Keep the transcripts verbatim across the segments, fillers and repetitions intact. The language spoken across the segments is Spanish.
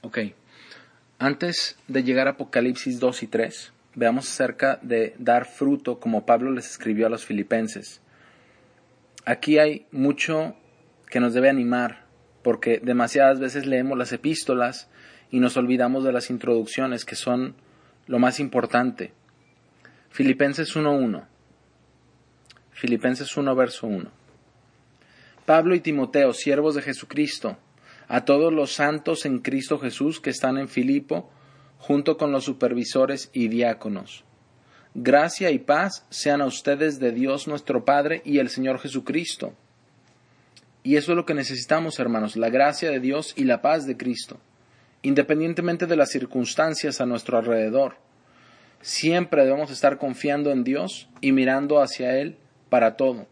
Ok. Antes de llegar a Apocalipsis dos y tres, veamos acerca de dar fruto como Pablo les escribió a los filipenses. Aquí hay mucho que nos debe animar, porque demasiadas veces leemos las epístolas y nos olvidamos de las introducciones, que son lo más importante. Filipenses uno uno. Filipenses uno, verso uno. Pablo y Timoteo, siervos de Jesucristo, a todos los santos en Cristo Jesús que están en Filipo, junto con los supervisores y diáconos. Gracia y paz sean a ustedes de Dios nuestro Padre y el Señor Jesucristo. Y eso es lo que necesitamos, hermanos, la gracia de Dios y la paz de Cristo, independientemente de las circunstancias a nuestro alrededor. Siempre debemos estar confiando en Dios y mirando hacia Él para todo.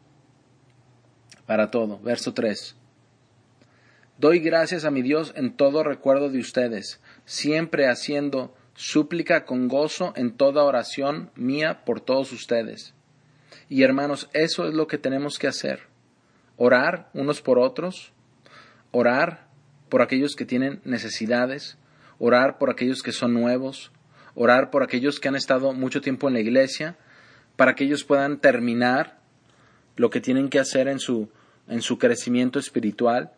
Para todo. Verso tres. Doy gracias a mi Dios en todo recuerdo de ustedes, siempre haciendo súplica con gozo en toda oración mía por todos ustedes. Y hermanos, eso es lo que tenemos que hacer. Orar unos por otros, orar por aquellos que tienen necesidades, orar por aquellos que son nuevos, orar por aquellos que han estado mucho tiempo en la iglesia, para que ellos puedan terminar lo que tienen que hacer en su, en su crecimiento espiritual.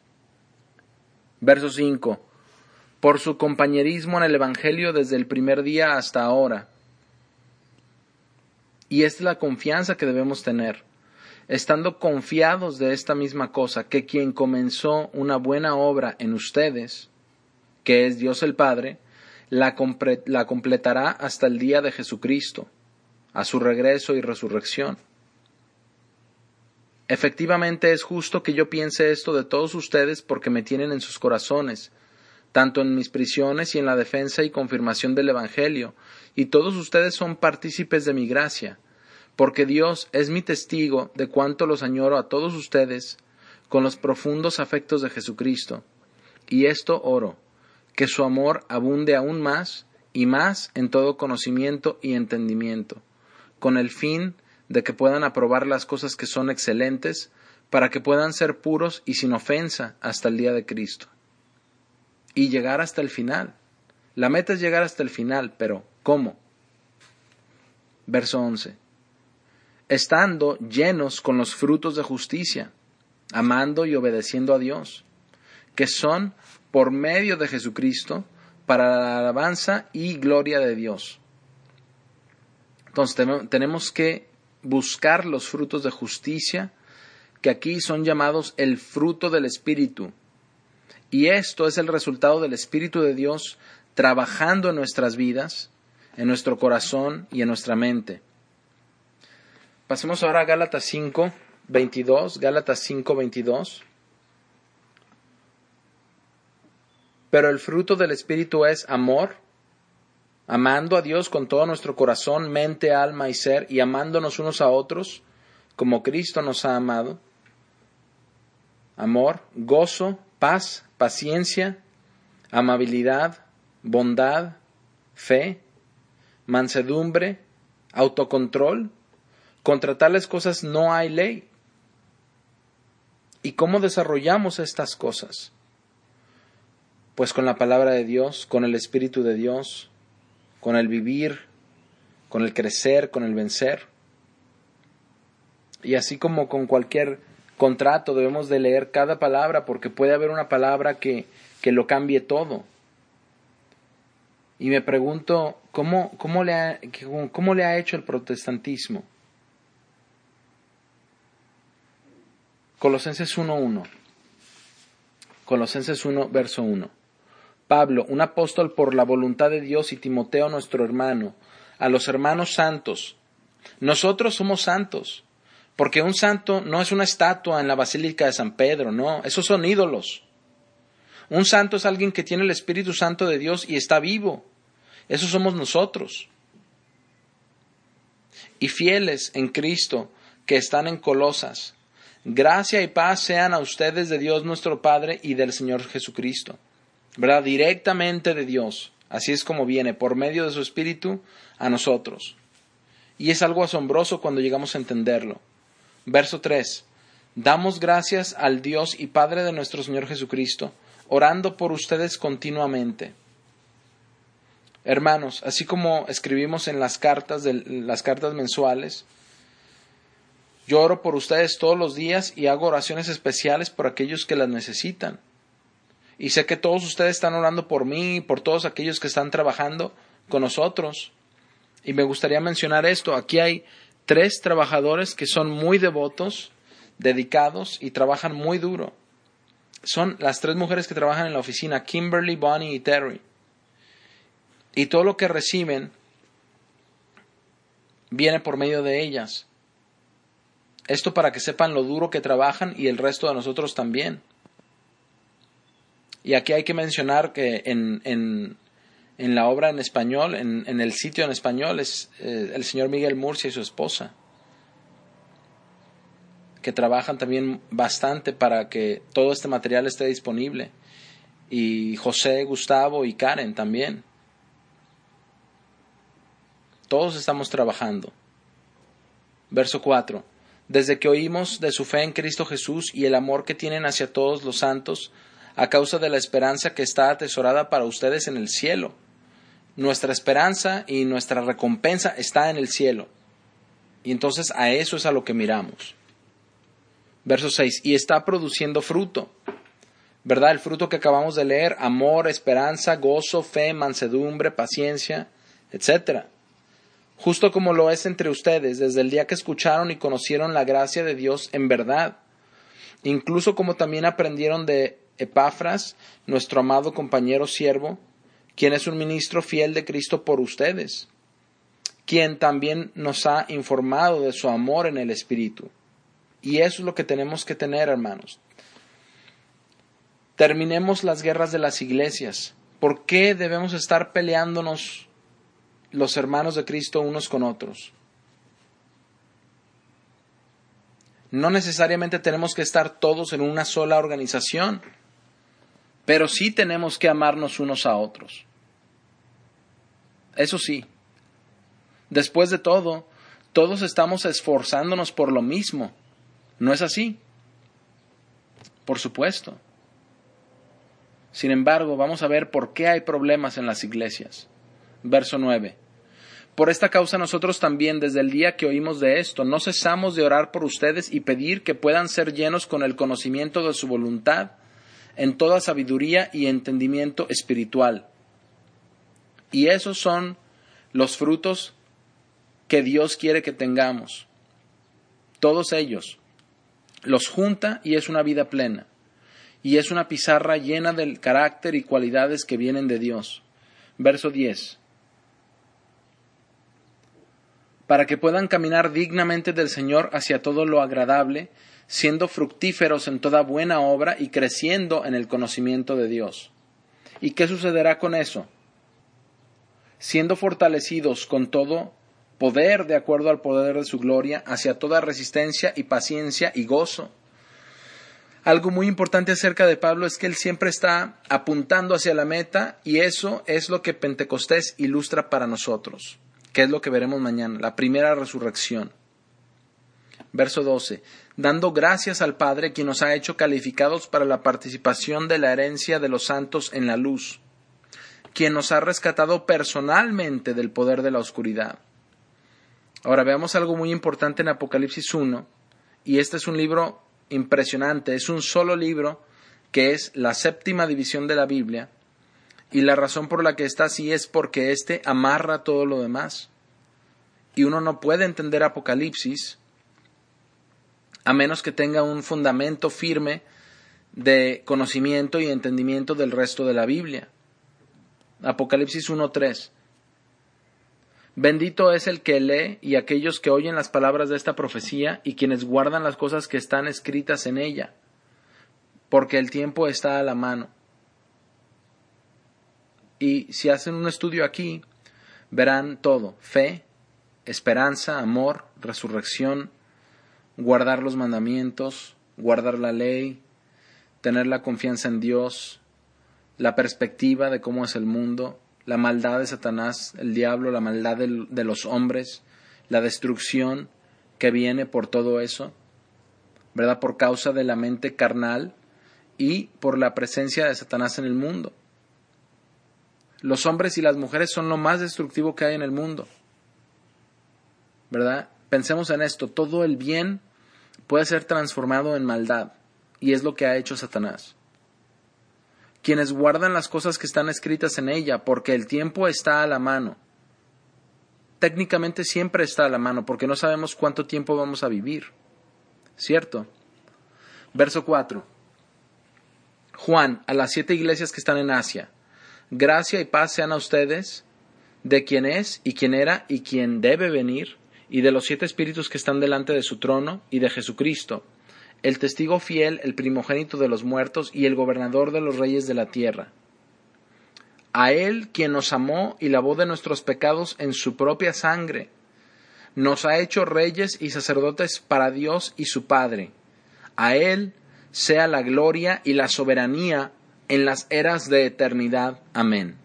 Verso cinco. Por su compañerismo en el Evangelio desde el primer día hasta ahora. Y esta es la confianza que debemos tener, estando confiados de esta misma cosa, que quien comenzó una buena obra en ustedes, que es Dios el Padre, la, compre- la completará hasta el día de Jesucristo, a su regreso y resurrección. Efectivamente es justo que yo piense esto de todos ustedes porque me tienen en sus corazones, tanto en mis prisiones y en la defensa y confirmación del Evangelio, y todos ustedes son partícipes de mi gracia, porque Dios es mi testigo de cuánto los añoro a todos ustedes con los profundos afectos de Jesucristo. Y esto oro, que su amor abunde aún más y más en todo conocimiento y entendimiento, con el fin de que puedan aprobar las cosas que son excelentes, para que puedan ser puros y sin ofensa hasta el día de Cristo. Y llegar hasta el final. La meta es llegar hasta el final, pero ¿cómo? Verso once. Estando llenos con los frutos de justicia, amando y obedeciendo a Dios, que son por medio de Jesucristo, para la alabanza y gloria de Dios. Entonces tenemos que buscar los frutos de justicia, que aquí son llamados el fruto del Espíritu. Y esto es el resultado del Espíritu de Dios trabajando en nuestras vidas, en nuestro corazón y en nuestra mente. Pasemos ahora a Gálatas cinco veintidós. Gálatas cinco veintidós. Pero el fruto del Espíritu es amor, amando a Dios con todo nuestro corazón, mente, alma y ser, y amándonos unos a otros, como Cristo nos ha amado. Amor, gozo, paz, paciencia, amabilidad, bondad, fe, mansedumbre, autocontrol. Contra tales cosas no hay ley. ¿Y cómo desarrollamos estas cosas? Pues con la palabra de Dios, con el Espíritu de Dios, con el vivir, con el crecer, con el vencer. Y así como con cualquier contrato debemos de leer cada palabra, porque puede haber una palabra que, que lo cambie todo. Y me pregunto, ¿cómo, cómo, le ha, ¿cómo le ha hecho el protestantismo? Colosenses uno uno. Colosenses uno, verso uno. Pablo, un apóstol por la voluntad de Dios, y Timoteo, nuestro hermano, a los hermanos santos. Nosotros somos santos, porque un santo no es una estatua en la Basílica de San Pedro, no, esos son ídolos. Un santo es alguien que tiene el Espíritu Santo de Dios y está vivo. Esos somos nosotros. Y fieles en Cristo que están en Colosas. Gracia y paz sean a ustedes de Dios nuestro Padre y del Señor Jesucristo. ¿Verdad? Directamente de Dios. Así es como viene, por medio de su Espíritu, a nosotros. Y es algo asombroso cuando llegamos a entenderlo. Verso tres. Damos gracias al Dios y Padre de nuestro Señor Jesucristo, orando por ustedes continuamente. Hermanos, así como escribimos en las cartas, de, las cartas mensuales, yo oro por ustedes todos los días y hago oraciones especiales por aquellos que las necesitan. Y sé que todos ustedes están orando por mí y por todos aquellos que están trabajando con nosotros. Y me gustaría mencionar esto. Aquí hay tres trabajadores que son muy devotos, dedicados y trabajan muy duro. Son las tres mujeres que trabajan en la oficina, Kimberly, Bonnie y Terry. Y todo lo que reciben viene por medio de ellas. Esto para que sepan lo duro que trabajan y el resto de nosotros también. Y aquí hay que mencionar que en, en, en la obra en español, en, en el sitio en español, es eh, el señor Miguel Murcia y su esposa, que trabajan también bastante para que todo este material esté disponible. Y José, Gustavo y Karen también. Todos estamos trabajando. Verso cuatro. Desde que oímos de su fe en Cristo Jesús y el amor que tienen hacia todos los santos, a causa de la esperanza que está atesorada para ustedes en el cielo. Nuestra esperanza y nuestra recompensa está en el cielo. Y entonces a eso es a lo que miramos. Verso seis. Y está produciendo fruto. ¿Verdad? El fruto que acabamos de leer: amor, esperanza, gozo, fe, mansedumbre, paciencia, etcétera. Justo como lo es entre ustedes desde el día que escucharon y conocieron la gracia de Dios en verdad. Incluso como también aprendieron de Epafras, nuestro amado compañero siervo, quien es un ministro fiel de Cristo por ustedes, quien también nos ha informado de su amor en el Espíritu. Y eso es lo que tenemos que tener, hermanos. Terminemos las guerras de las iglesias. ¿Por qué debemos estar peleándonos los hermanos de Cristo unos con otros? No necesariamente tenemos que estar todos en una sola organización, pero sí tenemos que amarnos unos a otros. Eso sí. Después de todo, todos estamos esforzándonos por lo mismo. ¿No es así? Por supuesto. Sin embargo, vamos a ver por qué hay problemas en las iglesias. Verso nueve. Por esta causa nosotros también, desde el día que oímos de esto, no cesamos de orar por ustedes y pedir que puedan ser llenos con el conocimiento de su voluntad, en toda sabiduría y entendimiento espiritual. Y esos son los frutos que Dios quiere que tengamos. Todos ellos. Los junta y es una vida plena. Y es una pizarra llena del carácter y cualidades que vienen de Dios. Verso diez. Para que puedan caminar dignamente del Señor hacia todo lo agradable, siendo fructíferos en toda buena obra y creciendo en el conocimiento de Dios. ¿Y qué sucederá con eso? Siendo fortalecidos con todo poder de acuerdo al poder de su gloria, hacia toda resistencia y paciencia y gozo. Algo muy importante acerca de Pablo es que él siempre está apuntando hacia la meta, y eso es lo que Pentecostés ilustra para nosotros, que es lo que veremos mañana, la primera resurrección. Verso doce. Dando gracias al Padre, quien nos ha hecho calificados para la participación de la herencia de los santos en la luz, quien nos ha rescatado personalmente del poder de la oscuridad. Ahora veamos algo muy importante en Apocalipsis uno, y este es un libro impresionante, es un solo libro que es la séptima división de la Biblia, y la razón por la que está así es porque éste amarra todo lo demás. Y uno no puede entender Apocalipsis a menos que tenga un fundamento firme de conocimiento y entendimiento del resto de la Biblia. Apocalipsis uno tres. Bendito es el que lee y aquellos que oyen las palabras de esta profecía y quienes guardan las cosas que están escritas en ella, porque el tiempo está a la mano. Y si hacen un estudio aquí, verán todo: fe, esperanza, amor, resurrección, guardar los mandamientos, guardar la ley, tener la confianza en Dios, la perspectiva de cómo es el mundo, la maldad de Satanás, el diablo, la maldad de, de los hombres, la destrucción que viene por todo eso. ¿verdad? Por causa de la mente carnal y por la presencia de Satanás en el mundo. Los hombres y las mujeres son lo más destructivo que hay en el mundo, ¿verdad? Pensemos en esto, todo el bien puede ser transformado en maldad, y es lo que ha hecho Satanás. Quienes guardan las cosas que están escritas en ella, porque el tiempo está a la mano. Técnicamente siempre está a la mano, porque no sabemos cuánto tiempo vamos a vivir, ¿cierto? Verso cuatro. Juan, a las siete iglesias que están en Asia, gracia y paz sean a ustedes, de quien es, y quien era, y quien debe venir, y de los siete espíritus que están delante de su trono, y de Jesucristo, el testigo fiel, el primogénito de los muertos, y el gobernador de los reyes de la tierra. A Él, quien nos amó y lavó de nuestros pecados en su propia sangre, nos ha hecho reyes y sacerdotes para Dios y su Padre. A Él sea la gloria y la soberanía en las eras de eternidad. Amén.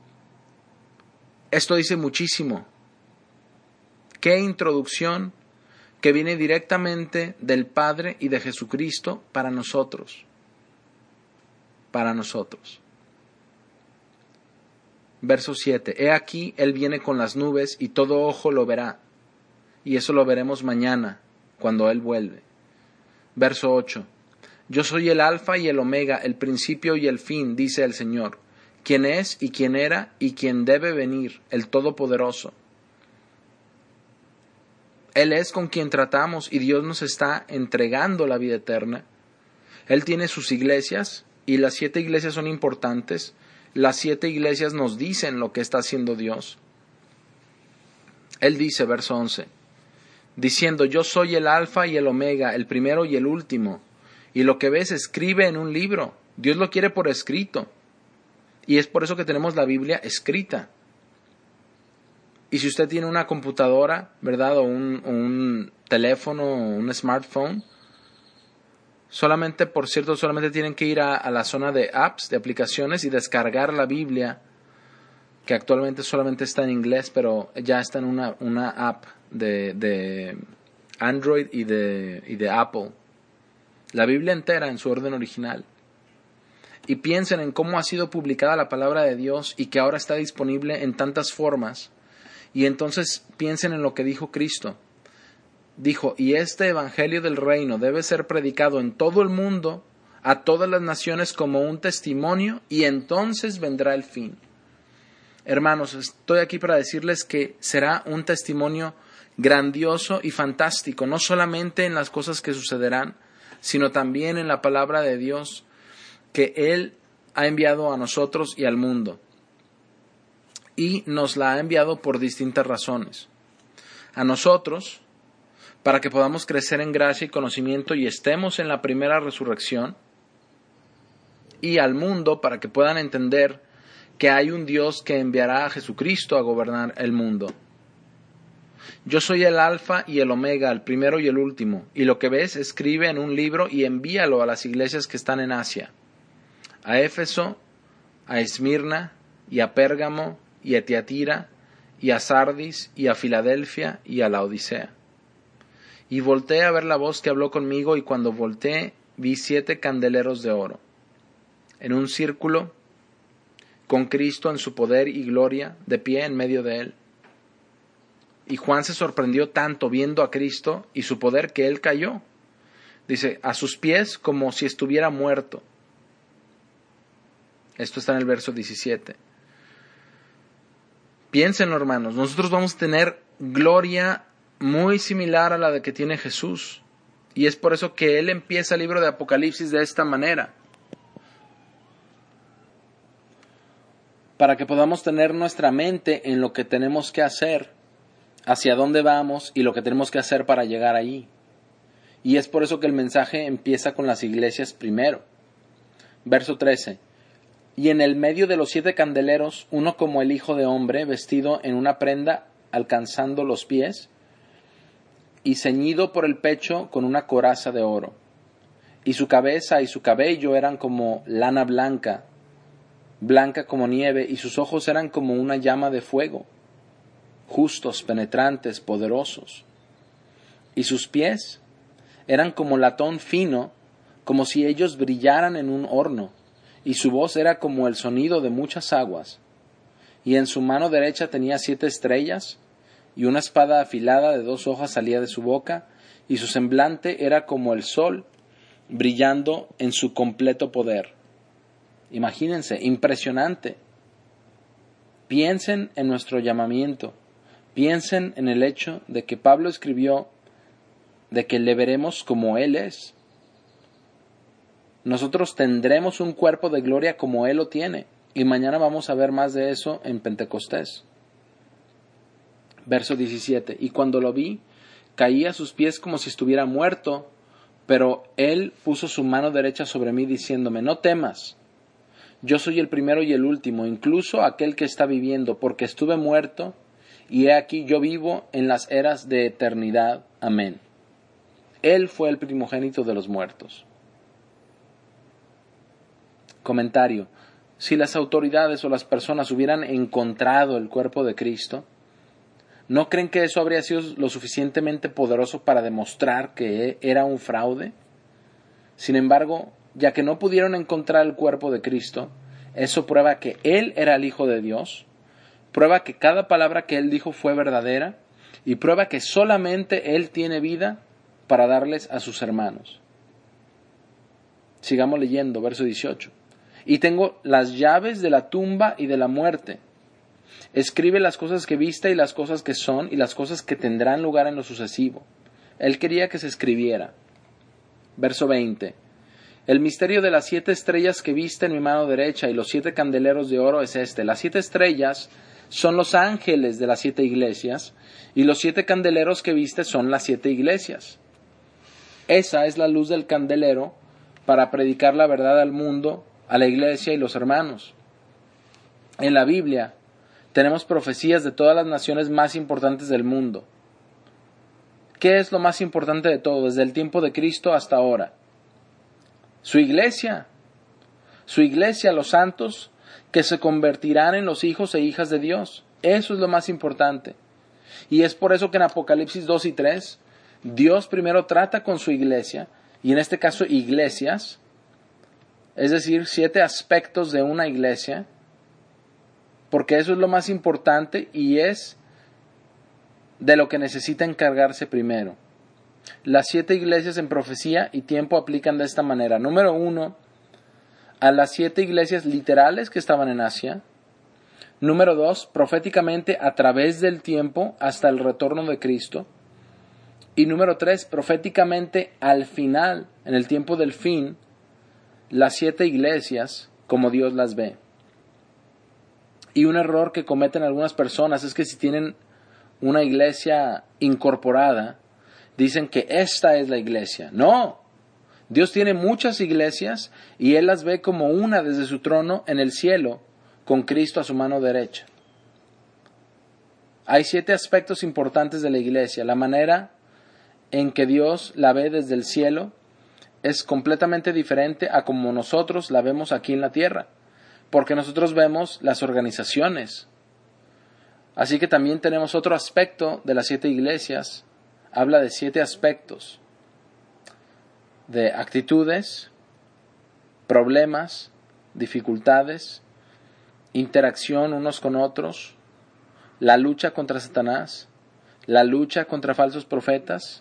Esto dice muchísimo. Qué introducción que viene directamente del Padre y de Jesucristo para nosotros. Para nosotros. Verso siete. He aquí, Él viene con las nubes y todo ojo lo verá. Y eso lo veremos mañana, cuando Él vuelve. Verso ocho. Yo soy el Alfa y el Omega, el principio y el fin, dice el Señor, quien es y quien era y quien debe venir, el Todopoderoso. Él es con quien tratamos y Dios nos está entregando la vida eterna. Él tiene sus iglesias y las siete iglesias son importantes. Las siete iglesias nos dicen lo que está haciendo Dios. Él dice, verso once, diciendo, yo soy el Alfa y el Omega, el primero y el último. Y lo que ves escribe en un libro. Dios lo quiere por escrito. Y es por eso que tenemos la Biblia escrita. Y si usted tiene una computadora, ¿verdad? O un, un teléfono, o un smartphone, solamente, por cierto, solamente tienen que ir a, a la zona de apps, de aplicaciones y descargar la Biblia, que actualmente solamente está en inglés, pero ya está en una, una app de, de Android y de, y de Apple. La Biblia entera en su orden original. Y piensen en cómo ha sido publicada la palabra de Dios y que ahora está disponible en tantas formas. Y entonces piensen en lo que dijo Cristo. Dijo, y este evangelio del reino debe ser predicado en todo el mundo, a todas las naciones como un testimonio, y entonces vendrá el fin. Hermanos, estoy aquí para decirles que será un testimonio grandioso y fantástico, no solamente en las cosas que sucederán, sino también en la palabra de Dios que Él ha enviado a nosotros y al mundo. Y nos la ha enviado por distintas razones. A nosotros, para que podamos crecer en gracia y conocimiento y estemos en la primera resurrección. Y al mundo, para que puedan entender que hay un Dios que enviará a Jesucristo a gobernar el mundo. Yo soy el Alfa y el Omega, el primero y el último, y lo que ves escribe en un libro y envíalo a las iglesias que están en Asia, a Éfeso, a Esmirna, y a Pérgamo, y a Tiatira, y a Sardis, y a Filadelfia, y a Laodicea. Y volteé a ver la voz que habló conmigo, y cuando volteé vi siete candeleros de oro, en un círculo, con Cristo en su poder y gloria, de pie en medio de él. Y Juan se sorprendió tanto viendo a Cristo y su poder que él cayó. Dice, a sus pies como si estuviera muerto. Esto está en el verso diecisiete. Piénsenlo, hermanos, nosotros vamos a tener gloria muy similar a la de que tiene Jesús. Y es por eso que él empieza el libro de Apocalipsis de esta manera. Para que podamos tener nuestra mente en lo que tenemos que hacer, hacia dónde vamos y lo que tenemos que hacer para llegar allí. Y es por eso que el mensaje empieza con las iglesias primero. Verso trece. Y en el medio de los siete candeleros, uno como el Hijo de Hombre, vestido en una prenda alcanzando los pies, y ceñido por el pecho con una coraza de oro. Y su cabeza y su cabello eran como lana blanca, blanca como nieve, y sus ojos eran como una llama de fuego, justos, penetrantes, poderosos. Y sus pies eran como latón fino, como si ellos brillaran en un horno, y su voz era como el sonido de muchas aguas. Y en su mano derecha tenía siete estrellas, y una espada afilada de dos hojas salía de su boca, y su semblante era como el sol, brillando en su completo poder. Imagínense, impresionante. Piensen en nuestro llamamiento. Piensen en el hecho de que Pablo escribió de que le veremos como Él es. Nosotros tendremos un cuerpo de gloria como Él lo tiene. Y mañana vamos a ver más de eso en Pentecostés. Verso diecisiete. Y cuando lo vi, caí a sus pies como si estuviera muerto, pero Él puso su mano derecha sobre mí diciéndome, no temas, yo soy el primero y el último, incluso aquel que está viviendo, porque estuve muerto, y he aquí yo vivo en las eras de eternidad. Amén. Él fue el primogénito de los muertos. Comentario. Si las autoridades o las personas hubieran encontrado el cuerpo de Cristo, ¿no creen que eso habría sido lo suficientemente poderoso para demostrar que era un fraude? Sin embargo, ya que no pudieron encontrar el cuerpo de Cristo, eso prueba que Él era el Hijo de Dios, prueba que cada palabra que Él dijo fue verdadera y prueba que solamente Él tiene vida para darles a sus hermanos. Sigamos leyendo, verso dieciocho. Y tengo las llaves de la tumba y de la muerte. Escribe las cosas que viste y las cosas que son y las cosas que tendrán lugar en lo sucesivo. Él quería que se escribiera. Verso veinte. El misterio de las siete estrellas que viste en mi mano derecha y los siete candeleros de oro es este. Las siete estrellas son los ángeles de las siete iglesias y los siete candeleros que viste son las siete iglesias. Esa es la luz del candelero para predicar la verdad al mundo, a la iglesia y los hermanos. En la Biblia tenemos profecías de todas las naciones más importantes del mundo. ¿Qué es lo más importante de todo desde el tiempo de Cristo hasta ahora? Su iglesia. Su iglesia, los santos, que se convertirán en los hijos e hijas de Dios. Eso es lo más importante. Y es por eso que en Apocalipsis dos y tres, Dios primero trata con su iglesia, y en este caso iglesias, es decir, siete aspectos de una iglesia, porque eso es lo más importante y es de lo que necesita encargarse primero. Las siete iglesias en profecía y tiempo aplican de esta manera. Número uno, a las siete iglesias literales que estaban en Asia. Número dos, proféticamente a través del tiempo hasta el retorno de Cristo. Y número tres, proféticamente al final, en el tiempo del fin, las siete iglesias como Dios las ve. Y un error que cometen algunas personas es que si tienen una iglesia incorporada, dicen que esta es la iglesia. No, Dios tiene muchas iglesias y Él las ve como una desde su trono en el cielo, con Cristo a su mano derecha. Hay siete aspectos importantes de la iglesia. La manera en que Dios la ve desde el cielo es completamente diferente a como nosotros la vemos aquí en la tierra, porque nosotros vemos las organizaciones. Así que también tenemos otro aspecto de las siete iglesias. Habla de siete aspectos, de actitudes, problemas, dificultades, interacción unos con otros, la lucha contra Satanás, la lucha contra falsos profetas,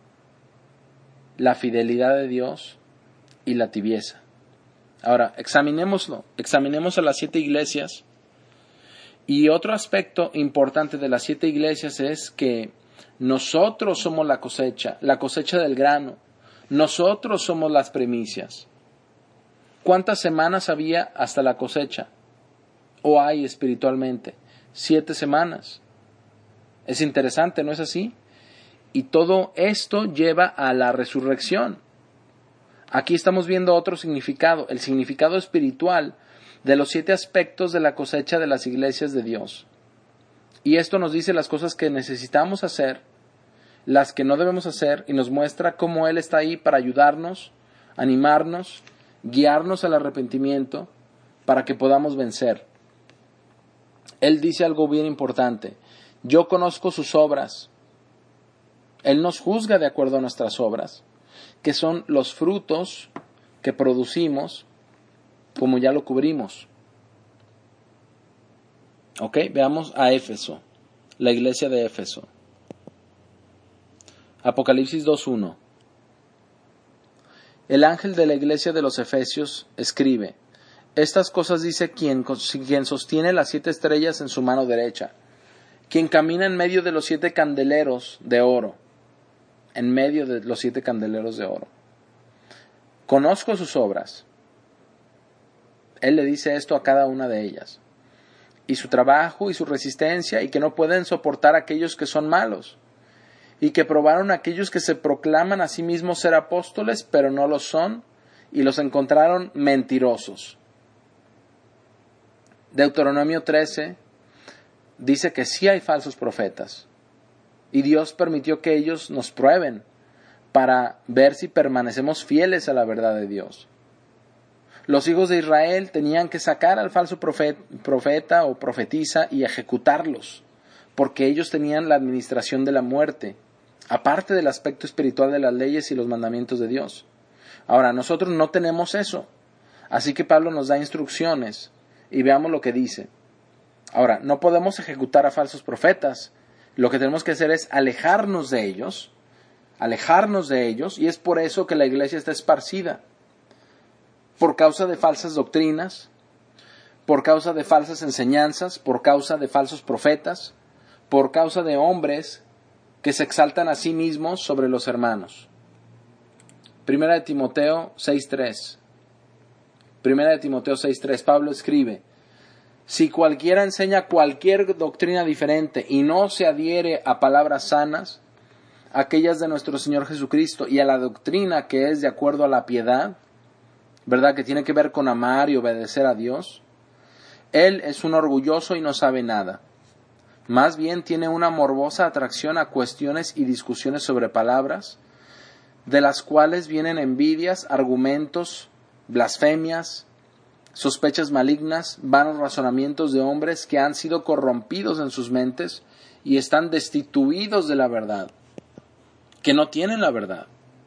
la fidelidad de Dios y la tibieza. Ahora, examinémoslo, examinemos a las siete iglesias. Y otro aspecto importante de las siete iglesias es que nosotros somos la cosecha, la cosecha del grano. Nosotros somos las primicias. ¿Cuántas semanas había hasta la cosecha? ¿O hay espiritualmente? Siete semanas. Es interesante, ¿no es así? Y todo esto lleva a la resurrección. Aquí estamos viendo otro significado, el significado espiritual de los siete aspectos de la cosecha de las iglesias de Dios. Y esto nos dice las cosas que necesitamos hacer, las que no debemos hacer, y nos muestra cómo Él está ahí para ayudarnos, animarnos, guiarnos al arrepentimiento, para que podamos vencer. Él dice algo bien importante: yo conozco sus obras. Él nos juzga de acuerdo a nuestras obras. que son los frutos que producimos, como ya lo cubrimos. Ok, veamos a Éfeso, la iglesia de Éfeso. Apocalipsis dos uno. El ángel de la iglesia de los Efesios escribe: estas cosas dice quien, quien sostiene las siete estrellas en su mano derecha, quien camina en medio de los siete candeleros de oro, en medio de los siete candeleros de oro. Conozco sus obras. Él le dice esto a cada una de ellas. Y su trabajo y su resistencia, y que no pueden soportar a aquellos que son malos, y que probaron a aquellos que se proclaman a sí mismos ser apóstoles, pero no lo son, y los encontraron mentirosos. Deuteronomio trece dice que sí hay falsos profetas, y Dios permitió que ellos nos prueben para ver si permanecemos fieles a la verdad de Dios. Los hijos de Israel tenían que sacar al falso profeta, profeta o profetisa y ejecutarlos, porque ellos tenían la administración de la muerte, aparte del aspecto espiritual de las leyes y los mandamientos de Dios. Ahora, nosotros no tenemos eso, así que Pablo nos da instrucciones, y veamos lo que dice. Ahora, no podemos ejecutar a falsos profetas, lo que tenemos que hacer es alejarnos de ellos, alejarnos de ellos, y es por eso que la iglesia está esparcida. Por causa de falsas doctrinas, por causa de falsas enseñanzas, por causa de falsos profetas, por causa de hombres que se exaltan a sí mismos sobre los hermanos. Primera de Timoteo seis tres. Primera de Timoteo seis tres. Pablo escribe: si cualquiera enseña cualquier doctrina diferente y no se adhiere a palabras sanas, aquellas de nuestro Señor Jesucristo, y a la doctrina que es de acuerdo a la piedad, ¿verdad?, que tiene que ver con amar y obedecer a Dios, él es un orgulloso y no sabe nada. Más bien tiene una morbosa atracción a cuestiones y discusiones sobre palabras, de las cuales vienen envidias, argumentos, blasfemias, sospechas malignas, vanos razonamientos de hombres que han sido corrompidos en sus mentes y están destituidos de la verdad, que no tienen la verdad.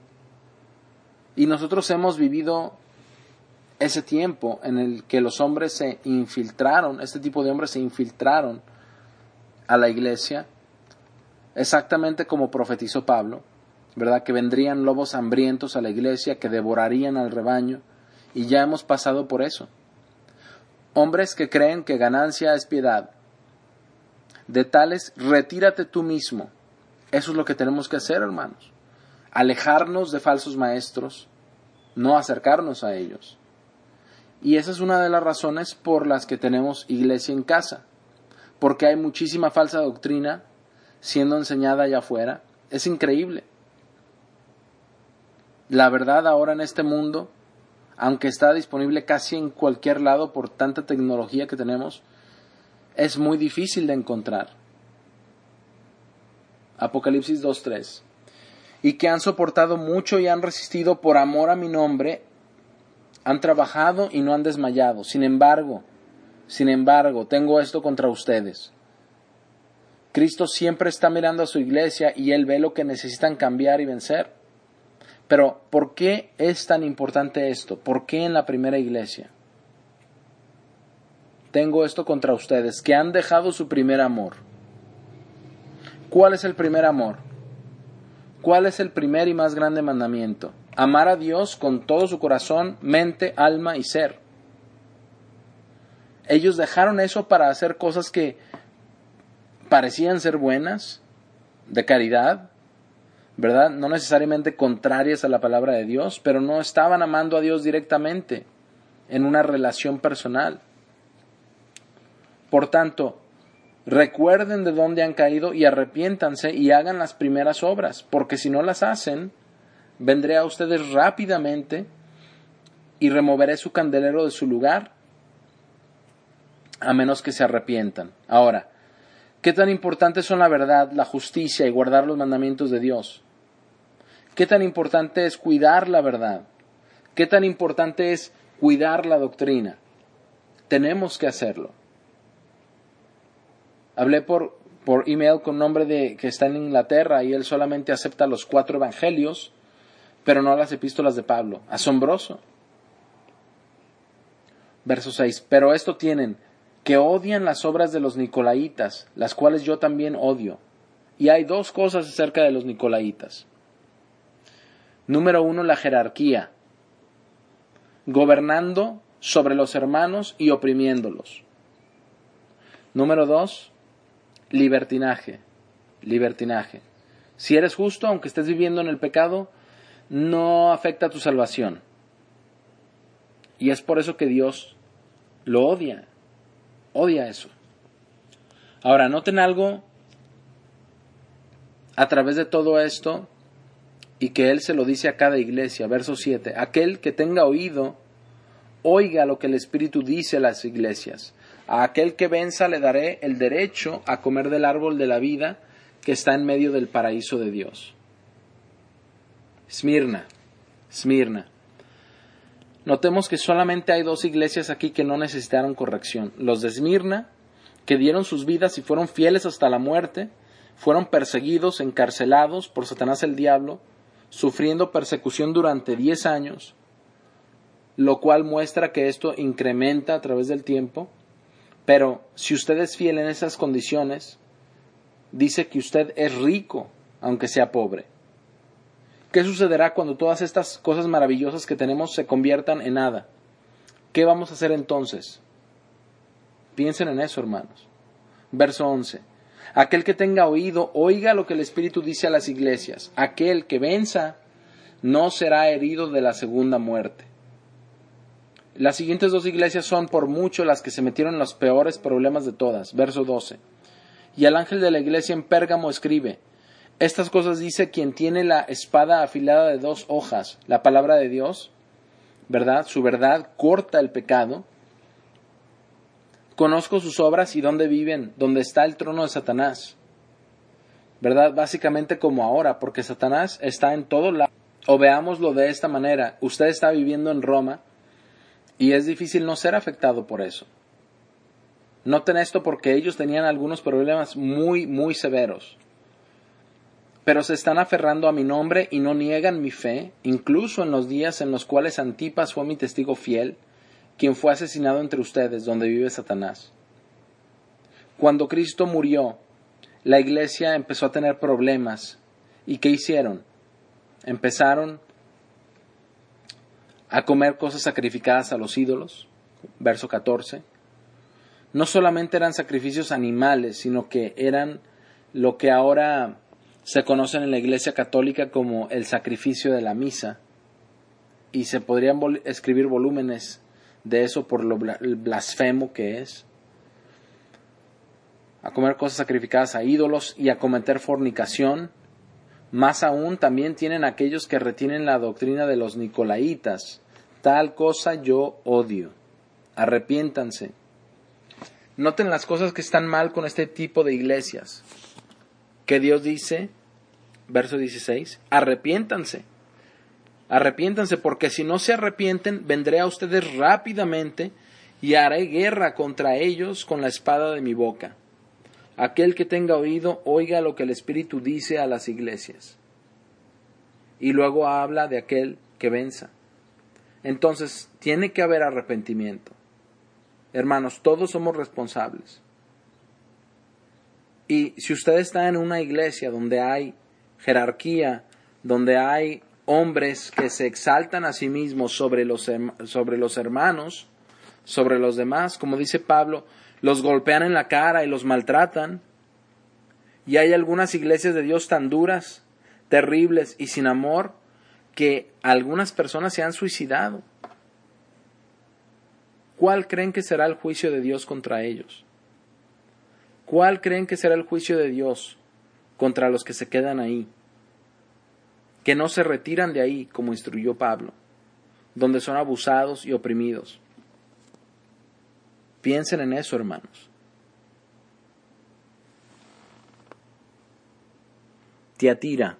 Y nosotros hemos vivido ese tiempo en el que los hombres se infiltraron, este tipo de hombres se infiltraron a la iglesia, exactamente como profetizó Pablo, ¿verdad?, que vendrían lobos hambrientos a la iglesia, que devorarían al rebaño, y ya hemos pasado por eso. Hombres que creen que ganancia es piedad. De tales, retírate tú mismo. Eso es lo que tenemos que hacer, hermanos. Alejarnos de falsos maestros, no acercarnos a ellos. Y esa es una de las razones por las que tenemos iglesia en casa, porque hay muchísima falsa doctrina siendo enseñada allá afuera. Es increíble. La verdad ahora en este mundo, aunque está disponible casi en cualquier lado por tanta tecnología que tenemos, es muy difícil de encontrar. Apocalipsis dos tres. Y que han soportado mucho y han resistido por amor a mi nombre, han trabajado y no han desmayado. Sin embargo, sin embargo, tengo esto contra ustedes. Cristo siempre está mirando a su iglesia y Él ve lo que necesitan cambiar y vencer. Pero, ¿por qué es tan importante esto? ¿Por qué en la primera iglesia? Tengo esto contra ustedes, que han dejado su primer amor. ¿Cuál es el primer amor? ¿Cuál es el primer y más grande mandamiento? Amar a Dios con todo su corazón, mente, alma y ser. Ellos dejaron eso para hacer cosas que parecían ser buenas, de caridad, ¿verdad? No necesariamente contrarias a la palabra de Dios, pero no estaban amando a Dios directamente en una relación personal. Por tanto, recuerden de dónde han caído y arrepiéntanse y hagan las primeras obras, porque si no las hacen, vendré a ustedes rápidamente y removeré su candelero de su lugar, a menos que se arrepientan. Ahora, ¿qué tan importantes son la verdad, la justicia y guardar los mandamientos de Dios? ¿Qué tan importante es cuidar la verdad? ¿Qué tan importante es cuidar la doctrina? Tenemos que hacerlo. Hablé por, por email con un hombre de, que está en Inglaterra y él solamente acepta los cuatro evangelios, pero no a las epístolas de Pablo. Asombroso. Verso seis. Pero esto tienen, que odian las obras de los nicolaitas, las cuales yo también odio. Y hay dos cosas acerca de los nicolaitas. Número uno, la jerarquía, gobernando sobre los hermanos y oprimiéndolos. Número dos, libertinaje, libertinaje. Si eres justo, aunque estés viviendo en el pecado, no afecta a tu salvación. Y es por eso que Dios lo odia, odia eso. Ahora, noten algo a través de todo esto, y que Él se lo dice a cada iglesia. Verso siete. Aquel que tenga oído, oiga lo que el Espíritu dice a las iglesias. A aquel que venza le daré el derecho a comer del árbol de la vida que está en medio del paraíso de Dios. Esmirna, Esmirna. Notemos que solamente hay dos iglesias aquí que no necesitaron corrección. Los de Esmirna, que dieron sus vidas y fueron fieles hasta la muerte, fueron perseguidos, encarcelados por Satanás el diablo, sufriendo persecución durante diez años, lo cual muestra que esto incrementa a través del tiempo. Pero si usted es fiel en esas condiciones, dice que usted es rico, aunque sea pobre. ¿Qué sucederá cuando todas estas cosas maravillosas que tenemos se conviertan en nada? ¿Qué vamos a hacer entonces? Piensen en eso, hermanos. Verso once. Aquel que tenga oído, oiga lo que el Espíritu dice a las iglesias. Aquel que venza no será herido de la segunda muerte. Las siguientes dos iglesias son por mucho las que se metieron en los peores problemas de todas. Verso doce. Y al ángel de la iglesia en Pérgamo escribe: estas cosas dice quien tiene la espada afilada de dos hojas, la palabra de Dios, ¿verdad? Su verdad corta el pecado. Conozco sus obras y dónde viven, donde está el trono de Satanás, ¿verdad? Básicamente como ahora, porque Satanás está en todo lado. O veámoslo de esta manera: usted está viviendo en Roma y es difícil no ser afectado por eso. Noten esto porque ellos tenían algunos problemas muy, muy severos. Pero se están aferrando a mi nombre y no niegan mi fe, incluso en los días en los cuales Antipas fue mi testigo fiel, quien fue asesinado entre ustedes, donde vive Satanás. Cuando Cristo murió, la iglesia empezó a tener problemas. ¿Y qué hicieron? Empezaron a comer cosas sacrificadas a los ídolos. Verso catorce. No solamente eran sacrificios animales, sino que eran lo que ahora se conocen en la Iglesia Católica como el sacrificio de la misa. Y se podrían vol- escribir volúmenes de eso por lo bla- blasfemo que es. A comer cosas sacrificadas a ídolos y a cometer fornicación. Más aún, también tienen aquellos que retienen la doctrina de los nicolaitas. Tal cosa yo odio. Arrepiéntanse. Noten las cosas que están mal con este tipo de iglesias. Que Dios dice, verso dieciséis, arrepiéntanse. Arrepiéntanse, porque si no se arrepienten, vendré a ustedes rápidamente y haré guerra contra ellos con la espada de mi boca. Aquel que tenga oído, oiga lo que el Espíritu dice a las iglesias. Y luego habla de aquel que venza. Entonces, tiene que haber arrepentimiento. Hermanos, todos somos responsables. Y si usted está en una iglesia donde hay jerarquía, donde hay hombres que se exaltan a sí mismos sobre los, sobre los hermanos, sobre los demás, como dice Pablo, los golpean en la cara y los maltratan, y hay algunas iglesias de Dios tan duras, terribles y sin amor, que algunas personas se han suicidado. ¿Cuál creen que será el juicio de Dios contra ellos? ¿Cuál creen que será el juicio de Dios contra los que se quedan ahí? Que no se retiran de ahí, como instruyó Pablo, donde son abusados y oprimidos. Piensen en eso, hermanos. Tiatira.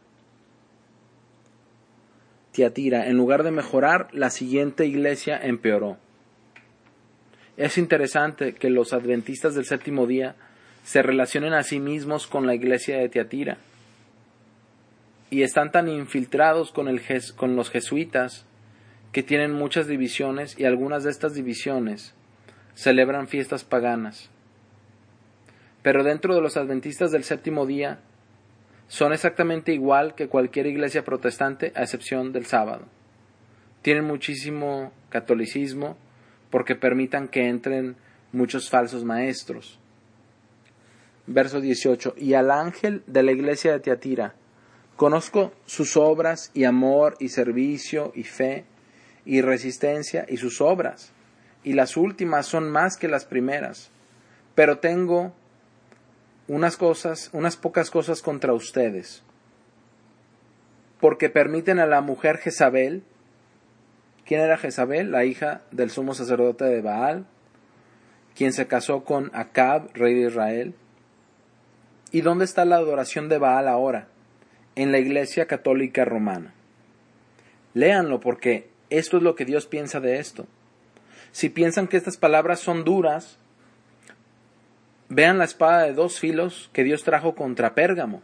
Tiatira, en lugar de mejorar, la siguiente iglesia empeoró. Es interesante que los adventistas del séptimo día se relacionen a sí mismos con la iglesia de Tiatira. y están tan infiltrados con, el, con los jesuitas que tienen muchas divisiones, y algunas de estas divisiones celebran fiestas paganas. Pero dentro de los adventistas del séptimo día son exactamente igual que cualquier iglesia protestante, a excepción del sábado. Tienen muchísimo catolicismo porque permitan que entren muchos falsos maestros. Verso dieciocho. Y al ángel de la iglesia de Tiatira, conozco sus obras y amor y servicio y fe y resistencia y sus obras, y las últimas son más que las primeras, pero tengo unas cosas, unas pocas cosas contra ustedes, porque permiten a la mujer Jezabel. ¿Quién era Jezabel? La hija del sumo sacerdote de Baal, quien se casó con Acab, rey de Israel. ¿Y dónde está la adoración de Baal ahora? En la Iglesia Católica Romana. Léanlo, porque esto es lo que Dios piensa de esto. Si piensan que estas palabras son duras, vean la espada de dos filos que Dios trajo contra Pérgamo.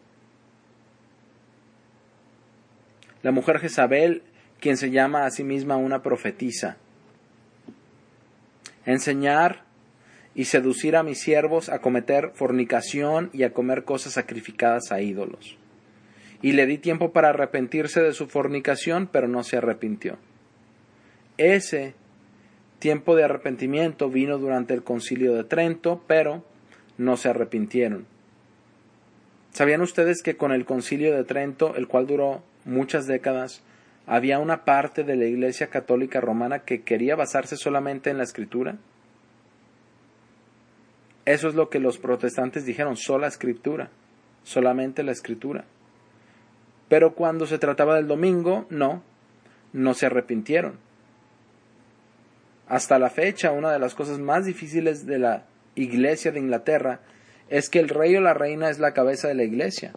La mujer Jezabel, quien se llama a sí misma una profetisa. Enseñar y seducir a mis siervos a cometer fornicación y a comer cosas sacrificadas a ídolos. Y le di tiempo para arrepentirse de su fornicación, pero no se arrepintió. Ese tiempo de arrepentimiento vino durante el Concilio de Trento, pero no se arrepintieron. ¿Sabían ustedes que con el Concilio de Trento, el cual duró muchas décadas, había una parte de la Iglesia Católica Romana que quería basarse solamente en la Escritura? Eso es lo que los protestantes dijeron, sola Escritura, solamente la Escritura. Pero cuando se trataba del domingo, no, no se arrepintieron. Hasta la fecha, una de las cosas más difíciles de la Iglesia de Inglaterra es que el rey o la reina es la cabeza de la Iglesia.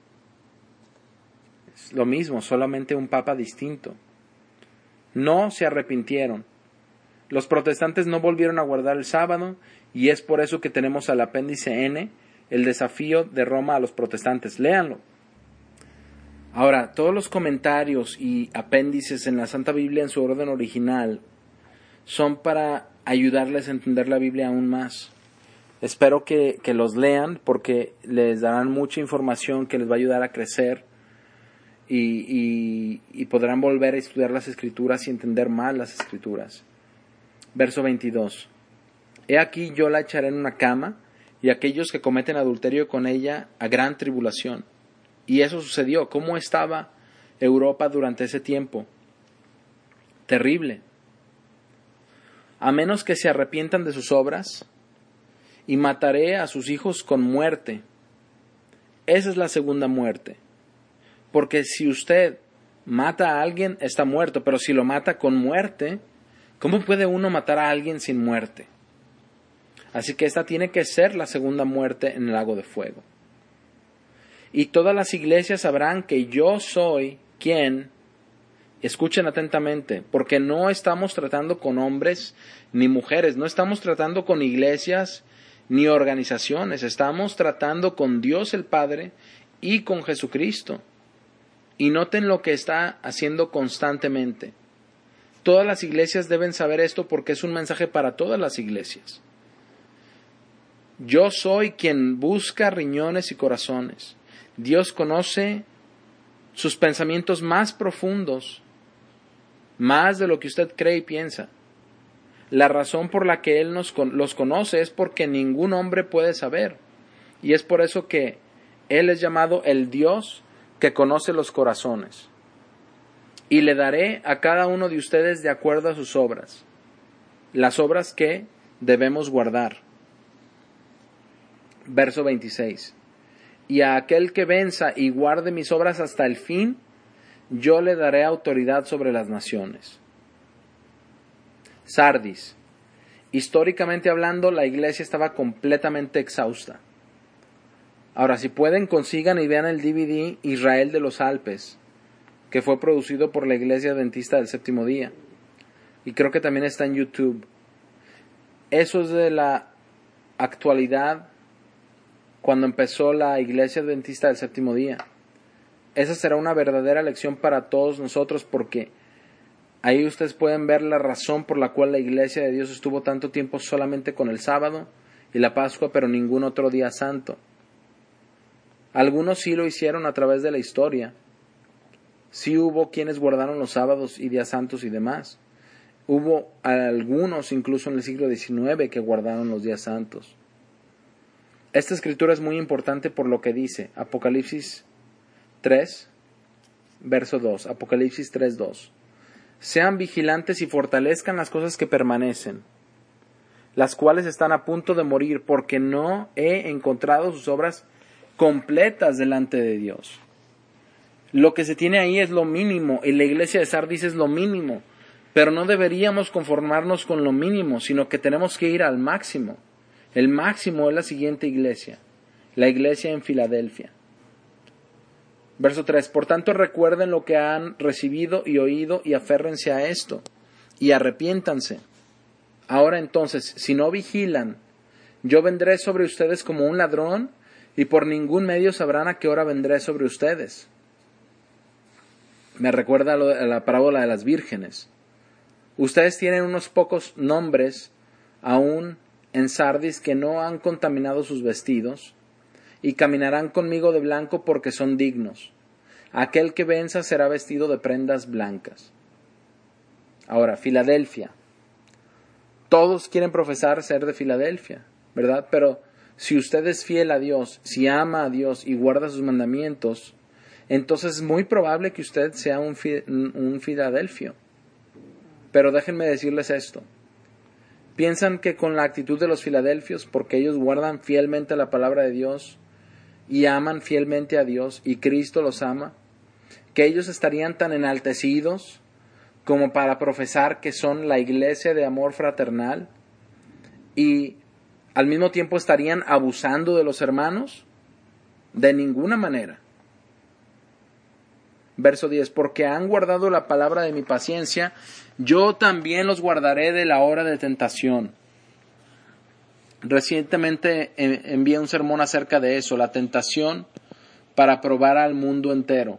Es lo mismo, solamente un papa distinto. No se arrepintieron. Los protestantes no volvieron a guardar el sábado, y es por eso que tenemos al apéndice N, el desafío de Roma a los protestantes. Léanlo. Ahora, todos los comentarios y apéndices en la Santa Biblia en su orden original son para ayudarles a entender la Biblia aún más. Espero que, que los lean, porque les darán mucha información que les va a ayudar a crecer y, y, y podrán volver a estudiar las Escrituras y entender más las Escrituras. Verso veintidós. He aquí yo la echaré en una cama, y aquellos que cometen adulterio con ella a gran tribulación. Y eso sucedió. ¿Cómo estaba Europa durante ese tiempo? Terrible. A menos que se arrepientan de sus obras, y mataré a sus hijos con muerte. Esa es la segunda muerte. Porque si usted mata a alguien, está muerto, pero si lo mata con muerte, ¿cómo puede uno matar a alguien sin muerte? Así que esta tiene que ser la segunda muerte en el lago de fuego. Y todas las iglesias sabrán que yo soy quien, escuchen atentamente, porque no estamos tratando con hombres ni mujeres, no estamos tratando con iglesias ni organizaciones, estamos tratando con Dios el Padre y con Jesucristo. Y noten lo que está haciendo constantemente. Todas las iglesias deben saber esto, porque es un mensaje para todas las iglesias. Yo soy quien busca riñones y corazones. Dios conoce sus pensamientos más profundos, más de lo que usted cree y piensa. La razón por la que Él nos, los conoce es porque ningún hombre puede saber. Y es por eso que Él es llamado el Dios que conoce los corazones. Y le daré a cada uno de ustedes de acuerdo a sus obras, las obras que debemos guardar. Verso veintiséis. Y a aquel que venza y guarde mis obras hasta el fin, yo le daré autoridad sobre las naciones. Sardis. Históricamente hablando, la iglesia estaba completamente exhausta. Ahora, si pueden, consigan y vean el D V D Israel de los Alpes, que fue producido por la Iglesia Adventista del Séptimo Día. Y creo que también está en YouTube. Eso es de la actualidad, cuando empezó la Iglesia Adventista del Séptimo Día. esa será una verdadera lección para todos nosotros, porque ahí ustedes pueden ver la razón por la cual la Iglesia de Dios estuvo tanto tiempo solamente con el sábado y la Pascua, pero ningún otro día santo. Algunos sí lo hicieron a través de la historia. Sí hubo quienes guardaron los sábados y días santos y demás. Hubo algunos incluso en el siglo diecinueve que guardaron los días santos. Esta escritura es muy importante por lo que dice Apocalipsis tres, verso dos. Apocalipsis tres, dos. Sean vigilantes y fortalezcan las cosas que permanecen, las cuales están a punto de morir, porque no he encontrado sus obras completas delante de Dios. Lo que se tiene ahí es lo mínimo, y la iglesia de Sardis es lo mínimo, pero no deberíamos conformarnos con lo mínimo, sino que tenemos que ir al máximo. El máximo es la siguiente iglesia, la iglesia en Filadelfia. Verso tres. Por tanto, recuerden lo que han recibido y oído y aférrense a esto, y arrepiéntanse. Ahora entonces, si no vigilan, yo vendré sobre ustedes como un ladrón, y por ningún medio sabrán a qué hora vendré sobre ustedes. Me recuerda a la parábola de las vírgenes. Ustedes tienen unos pocos nombres aún en Sardis que no han contaminado sus vestidos, y caminarán conmigo de blanco porque son dignos. Aquel que venza será vestido de prendas blancas. Ahora, Filadelfia. Todos quieren profesar ser de Filadelfia, ¿verdad? Pero si usted es fiel a Dios, si ama a Dios y guarda sus mandamientos, entonces es muy probable que usted sea un, un Filadelfio. Pero déjenme decirles esto. ¿Piensan que con la actitud de los filadelfios, porque ellos guardan fielmente la palabra de Dios y aman fielmente a Dios y Cristo los ama, que ellos estarían tan enaltecidos como para profesar que son la iglesia de amor fraternal y al mismo tiempo estarían abusando de los hermanos? De ninguna manera. Verso diez. Porque han guardado la palabra de mi paciencia, yo también los guardaré de la hora de tentación. Recientemente envié un sermón acerca de eso, la tentación para probar al mundo entero.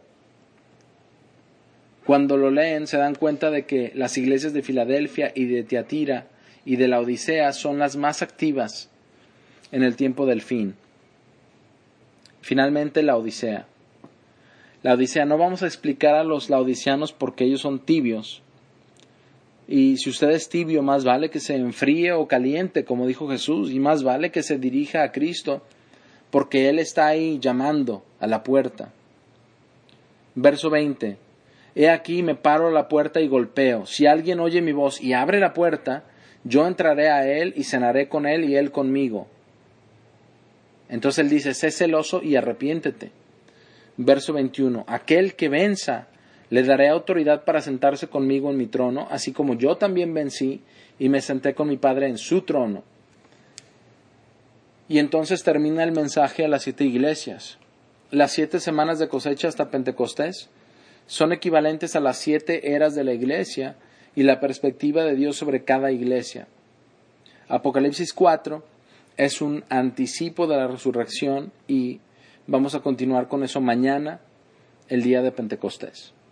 Cuando lo leen se dan cuenta de que las iglesias de Filadelfia y de Tiatira y de la Odisea son las más activas en el tiempo del fin. Finalmente, la Odisea. La Odisea, no vamos a explicar a los laodiceanos porque ellos son tibios. Y si usted es tibio, más vale que se enfríe o caliente, como dijo Jesús, y más vale que se dirija a Cristo, porque Él está ahí llamando a la puerta. Verso veinte. He aquí me paro a la puerta y golpeo. Si alguien oye mi voz y abre la puerta, yo entraré a él y cenaré con él y él conmigo. Entonces él dice, sé celoso y arrepiéntete. Verso veintiuno. Aquel que venza, le daré autoridad para sentarse conmigo en mi trono, así como yo también vencí y me senté con mi Padre en su trono. Y entonces termina el mensaje a las siete iglesias. Las siete semanas de cosecha hasta Pentecostés son equivalentes a las siete eras de la iglesia y la perspectiva de Dios sobre cada iglesia. Apocalipsis cuatro es un anticipo de la resurrección y vamos a continuar con eso mañana, el día de Pentecostés.